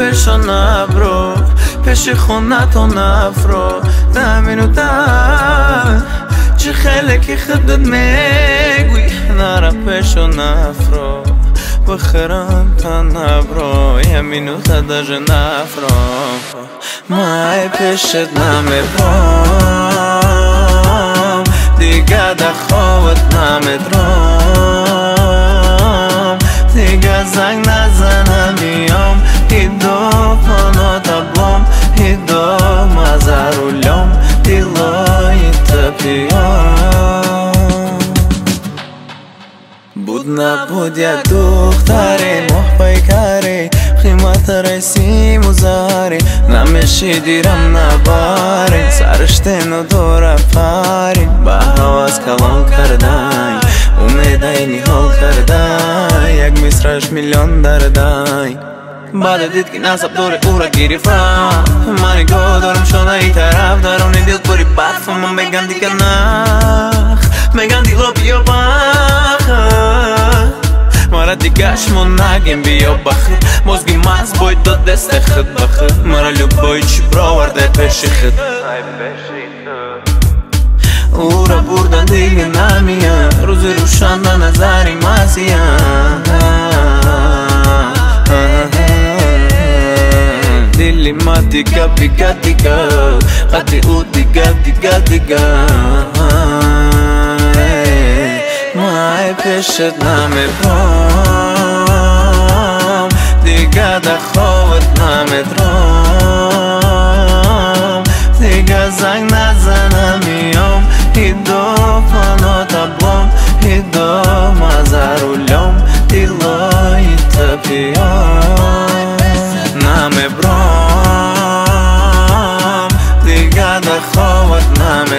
پشو نبرو پش خونتو نفرو 10 مینوته چه خیلی که خودت میگوی نرا پشو نفرو بخرم تا نبرو 1 مینوته داجه نفرو مای پشت نمیبرم دیگه ده خوابت نمیدرم دیگه زنگ نزنم میام هیدو پانو تبلم هیدو مزارولم دیلای تپیام بود نبود یک دختری محبای کاری قیمت رسیم و زاری نمیشی دیرم نباری سرشتین و دور افاری با حواس کلام کردن امیده نیحال کردن یک مصرش میلیون دردن بعد دید که نصب دور او را گریفتم منی گو دارم شده ای طرف درونی دل پری برف من بگن دیگه نخ بگن دیگه بیا بخ مرا دیگهشمون نگیم بیا بخیر مزگی مز باید داد دست خود بخیر مرا لبایی چی براورده پیش خود او را بردن دیگه نمیان روز روشن به نظری مزیان دلی ما دیگه بیگه دیگه قدی او دیگه دیگه دیگه مای پشت نمیبرم دیگه ده خوابت نمیدرم دیگه زنگ نزنم میام هیدو پانو تبلم هیدو مزارولم دیلای تپیام نمیبرم دیگه ده خوابت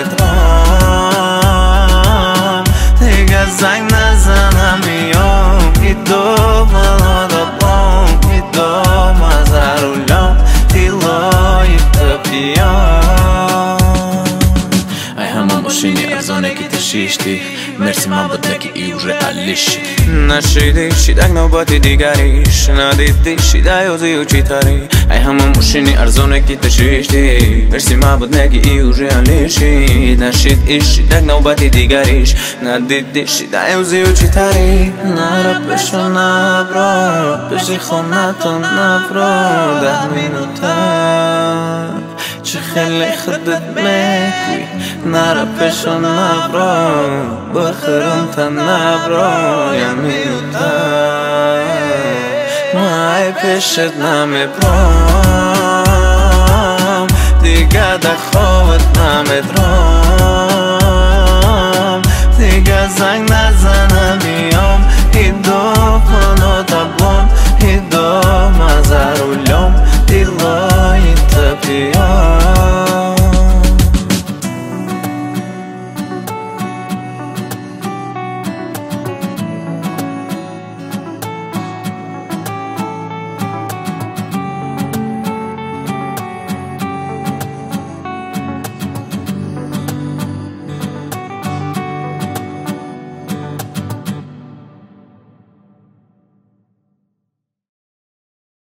نمیدرم دیگه زنگ نزنم میام هیدو پانو تبلم هیدو مزارولم دیلای تپیام ای همه ماشینی ارزانه که تشیشتی مرسی من بوده که ای уже алиш نشیدی شیدک نوبتی دیگریش ندیدی شیده یوزی و چی تاری ای همه ماشینی ارزانه که تشیشتی مرسی من بوده که ای уже алишی نشیدی شیدک نوبتی دیگریش ندیدی شیده یوزی و چی تاری نرا پشو نبرو پشی خونتو نفرو 10 مینوته چه خیلی خودت میگوی نرا پشو نبرو بخرم تا نبرو 1 مینوته مای پشت نمیبرم دیگه ده خوابت نمیدرم دیگه زنگ